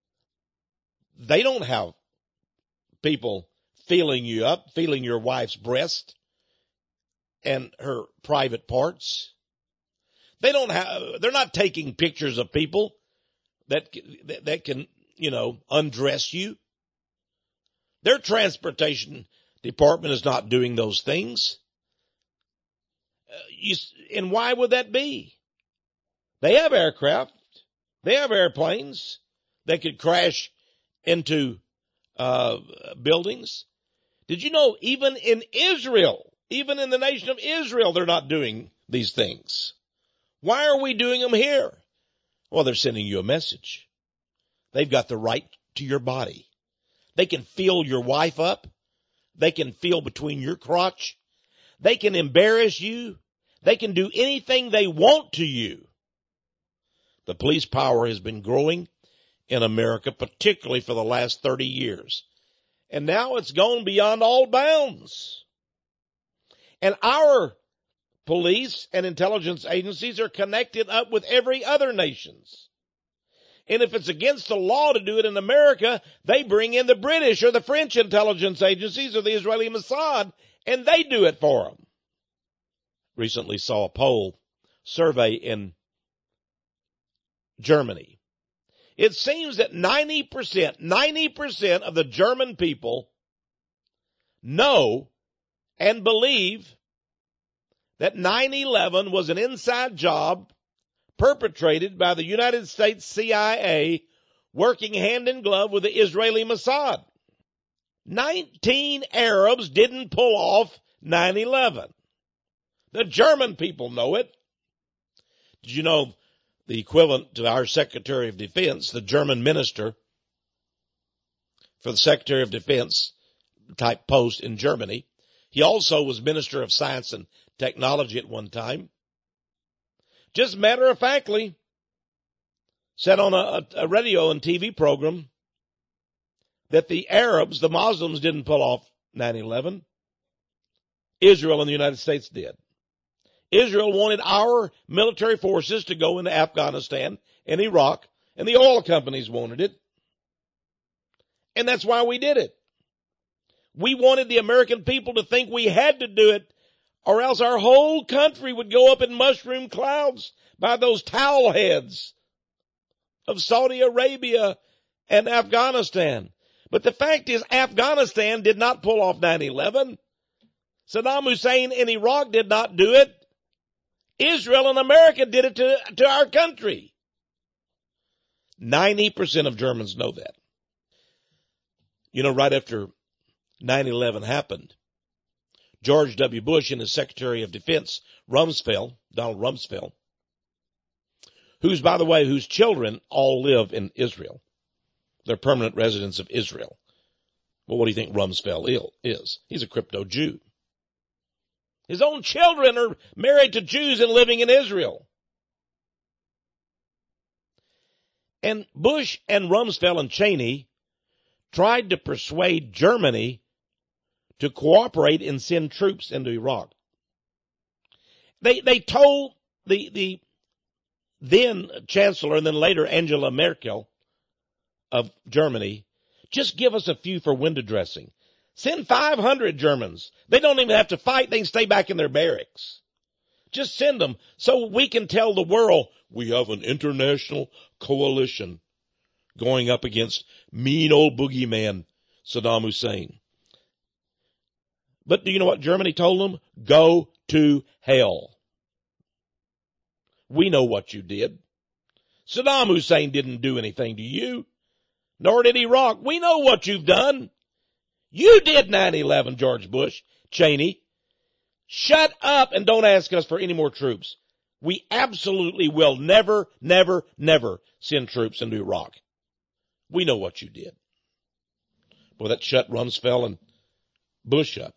they don't have people feeling you up, feeling your wife's breast and her private parts. They don't have, they're not taking pictures of people that, that, that can, you know, undress you. Their transportation department is not doing those things. Uh, you, and why would that be? They have aircraft. They have airplanes that could crash into uh buildings. Did you know even in Israel, even in the nation of Israel, they're not doing these things? Why are we doing them here? Well, they're sending you a message. They've got the right to your body. They can feel your wife up. They can feel between your crotch. They can embarrass you. They can do anything they want to you. The police power has been growing in America, particularly for the last thirty years. And now it's gone beyond all bounds. And our police and intelligence agencies are connected up with every other nation's. And if it's against the law to do it in America, they bring in the British or the French intelligence agencies or the Israeli Mossad, and they do it for them. Recently saw a poll survey in Germany. It seems that ninety percent, ninety percent of the German people know and believe that nine eleven was an inside job perpetrated by the United States C I A working hand in glove with the Israeli Mossad. Nineteen Arabs didn't pull off nine eleven. The German people know it. Did you know the equivalent to our Secretary of Defense, the German minister for the Secretary of Defense type post in Germany? He also was Minister of Science and Technology at one time. Just matter of factly said on a, a radio and T V program that the Arabs, the Muslims, didn't pull off nine eleven. Israel and the United States did. Israel wanted our military forces to go into Afghanistan and Iraq, and the oil companies wanted it. And that's why we did it. We wanted the American people to think we had to do it, or else our whole country would go up in mushroom clouds by those towel heads of Saudi Arabia and Afghanistan. But the fact is, Afghanistan did not pull off nine eleven. Saddam Hussein in Iraq did not do it. Israel and America did it to, to our country. ninety percent of Germans know that. You know, right after nine eleven happened, George W. Bush and his Secretary of Defense, Rumsfeld, Donald Rumsfeld, who's, by the way, whose children all live in Israel. They're permanent residents of Israel. Well, what do you think Rumsfeld is? He's a crypto Jew. His own children are married to Jews and living in Israel. And Bush and Rumsfeld and Cheney tried to persuade Germany to cooperate and send troops into Iraq. They they told the the then Chancellor and then later Angela Merkel of Germany, just give us a few for window dressing. Send five hundred Germans. They don't even have to fight. They can stay back in their barracks. Just send them so we can tell the world we have an international coalition going up against mean old boogeyman Saddam Hussein. But do you know what Germany told them? Go to hell. We know what you did. Saddam Hussein didn't do anything to you, nor did Iraq. We know what you've done. You did nine eleven, George Bush, Cheney. Shut up and don't ask us for any more troops. We absolutely will never, never, never send troops into Iraq. We know what you did. Boy, that shut Rumsfeld and Bush up.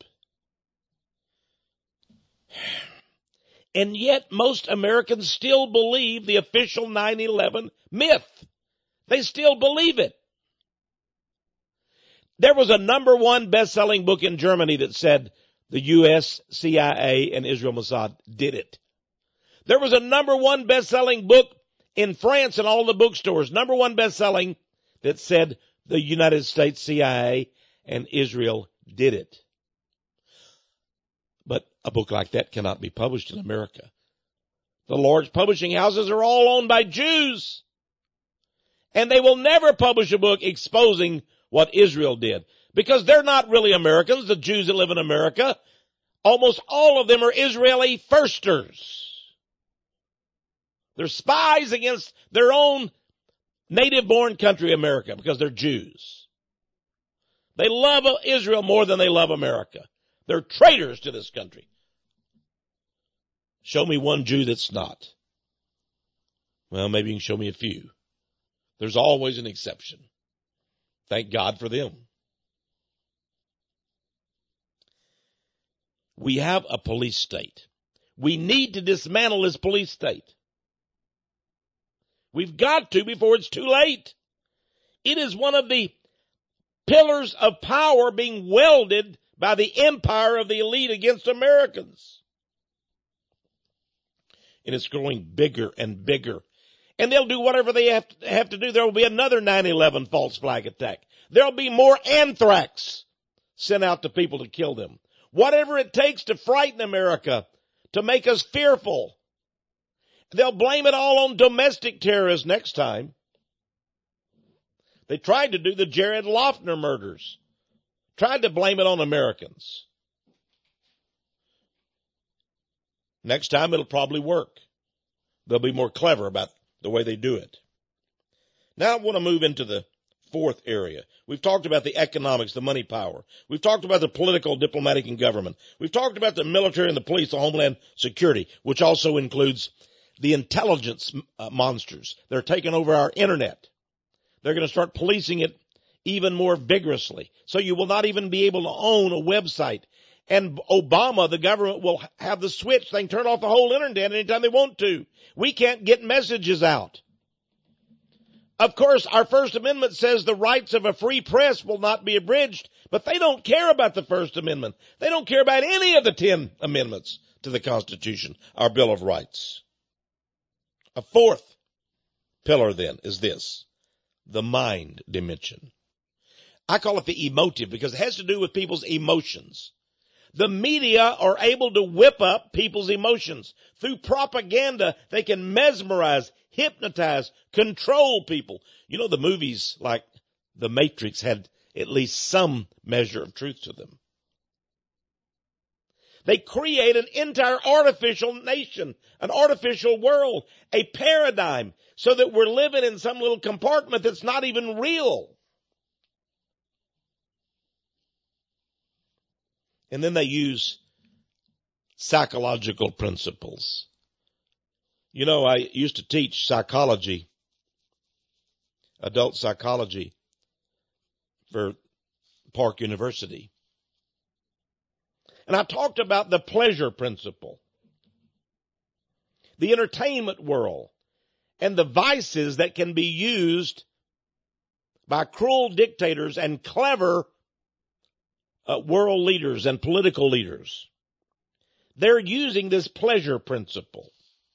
And yet most Americans still believe the official nine eleven myth. They still believe it. There was a number one best-selling book in Germany that said the U S, C I A, and Israel Mossad did it. There was a number one best-selling book in France in all the bookstores, number one best-selling, that said the United States, C I A, and Israel did it. But a book like that cannot be published in America. The large publishing houses are all owned by Jews. And they will never publish a book exposing what Israel did. Because they're not really Americans, the Jews that live in America. Almost all of them are Israeli firsters. They're spies against their own native-born country, America, because they're Jews. They love Israel more than they love America. They're traitors to this country. Show me one Jew that's not. Well, maybe you can show me a few. There's always an exception. Thank God for them. We have a police state. We need to dismantle this police state. We've got to before it's too late. It is one of the pillars of power being welded by the empire of the elite against Americans. And it's growing bigger and bigger. And they'll do whatever they have to, have to do. There will be another nine eleven false flag attack. There'll be more anthrax sent out to people to kill them. Whatever it takes to frighten America, to make us fearful. They'll blame it all on domestic terrorists next time. They tried to do the Jared Loughner murders. Tried to blame it on Americans. Next time it'll probably work. They'll be more clever about the way they do it. Now I want to move into the fourth area. We've talked about the economics, the money power. We've talked about the political, diplomatic, and government. We've talked about the military and the police, the homeland security, which also includes the intelligence uh, monsters. They're taking over our internet. They're going to start policing it even more vigorously. So you will not even be able to own a website. And Obama, the government, will have the switch. They can turn off the whole internet anytime they want to. We can't get messages out. Of course, our First Amendment says the rights of a free press will not be abridged, but they don't care about the First Amendment. They don't care about any of the ten amendments to the Constitution, our Bill of Rights. A fourth pillar, then, is this, the mind dimension. I call it the emotive because it has to do with people's emotions. The media are able to whip up people's emotions. Through propaganda, they can mesmerize, hypnotize, control people. You know, the movies like The Matrix had at least some measure of truth to them. They create an entire artificial nation, an artificial world, a paradigm, so that we're living in some little compartment that's not even real. And then they use psychological principles. You know, I used to teach psychology, adult psychology, for Park University. And I talked about the pleasure principle, the entertainment world, and the vices that can be used by cruel dictators and clever uh, world leaders and political leaders. They're using this pleasure principle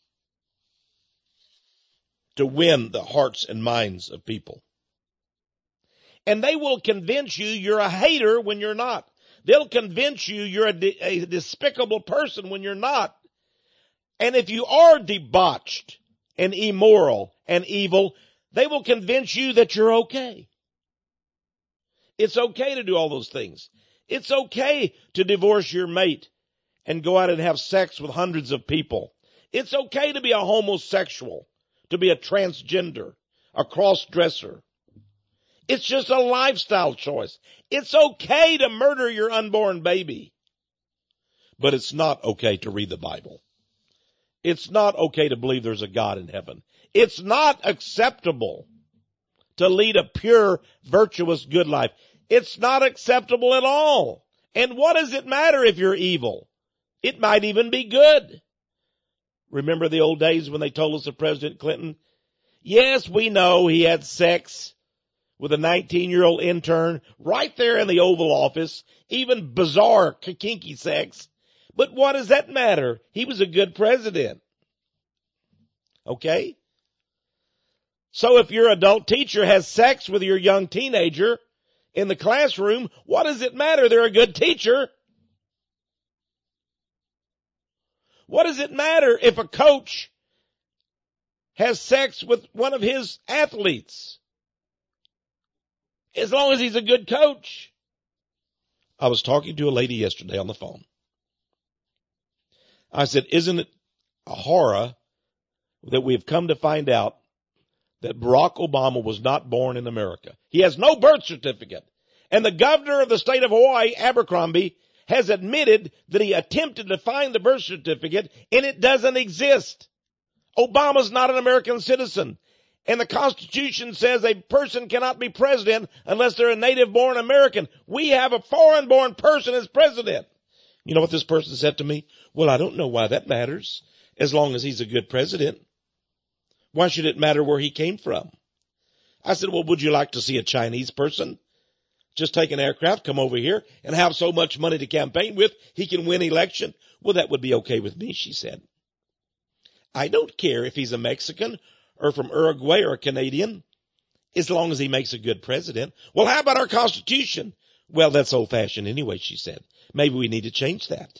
to win the hearts and minds of people. And they will convince you you're a hater when you're not. They'll convince you you're a, de- a despicable person when you're not. And if you are debauched and immoral and evil, they will convince you that you're okay. It's okay to do all those things. It's okay to divorce your mate and go out and have sex with hundreds of people. It's okay to be a homosexual, to be a transgender, a cross-dresser. It's just a lifestyle choice. It's okay to murder your unborn baby. But it's not okay to read the Bible. It's not okay to believe there's a God in heaven. It's not acceptable to lead a pure, virtuous, good life. It's not acceptable at all. And what does it matter if you're evil? It might even be good. Remember the old days when they told us of President Clinton? Yes, we know he had sex with a nineteen-year-old intern right there in the Oval Office, even bizarre, kinky sex. But what does that matter? He was a good president. Okay? So if your adult teacher has sex with your young teenager in the classroom, what does it matter? They're a good teacher. What does it matter if a coach has sex with one of his athletes? As long as he's a good coach. I was talking to a lady yesterday on the phone. I said, isn't it a horror that we've come to find out that Barack Obama was not born in America? He has no birth certificate. And the governor of the state of Hawaii, Abercrombie, has admitted that he attempted to find the birth certificate and it doesn't exist. Obama's not an American citizen. And the Constitution says a person cannot be president unless they're a native-born American. We have a foreign-born person as president. You know what this person said to me? Well, I don't know why that matters, as long as he's a good president. Why should it matter where he came from? I said, well, would you like to see a Chinese person just take an aircraft, come over here, and have so much money to campaign with, he can win election? Well, that would be okay with me, she said. I don't care if he's a Mexican or from Uruguay or a Canadian, as long as he makes a good president. Well, how about our Constitution? Well, that's old-fashioned anyway, she said. Maybe we need to change that.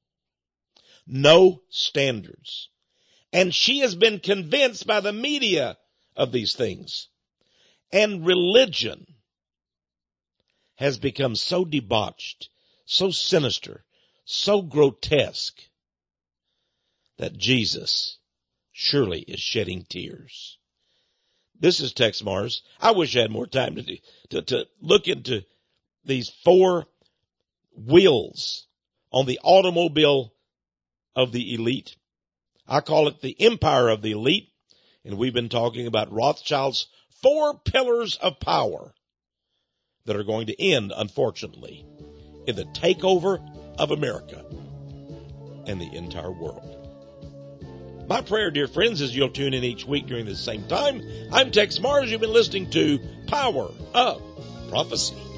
No standards. And she has been convinced by the media of these things. And religion has become so debauched, so sinister, so grotesque, that Jesus surely is shedding tears. This is Tex Mars. I wish I had more time to, do, to, to look into these four wheels on the automobile of the elite. I call it the empire of the elite. And we've been talking about Rothschild's four pillars of power that are going to end, unfortunately, in the takeover of America and the entire world. My prayer, dear friends, is you'll tune in each week during the same time. I'm Tex Mars. You've been listening to Power of Prophecy.